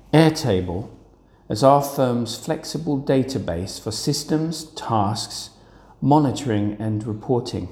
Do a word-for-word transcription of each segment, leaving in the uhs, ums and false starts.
Airtable is our firm's flexible database for systems, tasks, monitoring and reporting.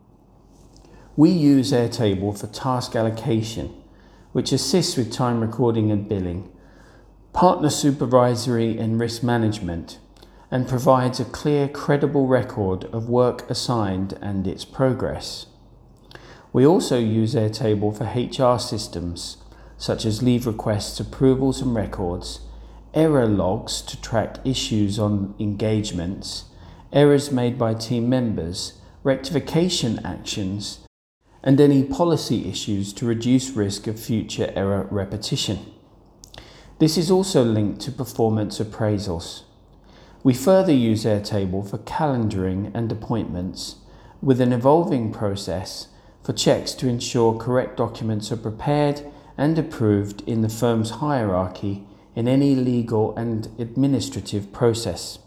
We use Airtable for task allocation, which assists with time recording and billing, partner supervisory and risk management, and provides a clear, credible record of work assigned and its progress. We also use Airtable for H R systems, such as leave requests, approvals and records, error logs to track issues on engagements, errors made by team members, rectification actions, and any policy issues to reduce risk of future error repetition. This is also linked to performance appraisals. We further use Airtable for calendaring and appointments, with an evolving process for checks to ensure correct documents are prepared and approved in the firm's hierarchy in any legal and administrative process.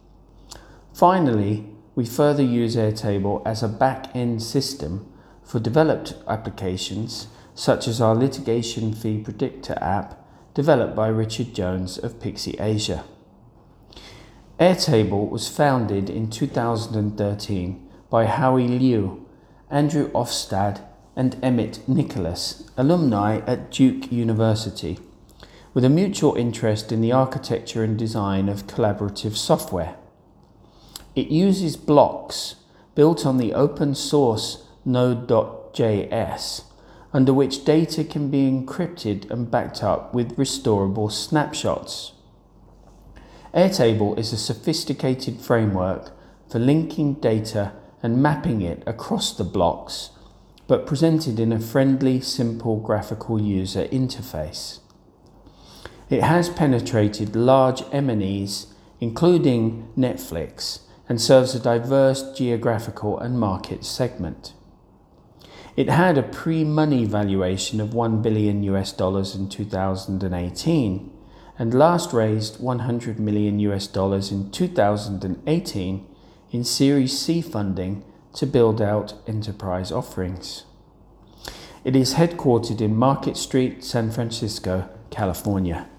Finally, we further use Airtable as a back-end system for developed applications, such as our litigation fee predictor app developed by Richard Jones of Pixie Asia. Airtable was founded in two thousand thirteen by Howie Liu, Andrew Ofstad and Emmett Nicholas, alumni at Duke University, with a mutual interest in the architecture and design of collaborative software. It uses blocks built on the open source node dot J S, under which data can be encrypted and backed up with restorable snapshots. Airtable is a sophisticated framework for linking data and mapping it across the blocks, but presented in a friendly, simple graphical user interface. It has penetrated large M and Es, including Netflix, and serves a diverse geographical and market segment. It had a pre-money valuation of one billion US dollars in two thousand eighteen and last raised one hundred million US dollars in two thousand eighteen in Series C funding to build out enterprise offerings. It is headquartered in Market Street, San Francisco, California.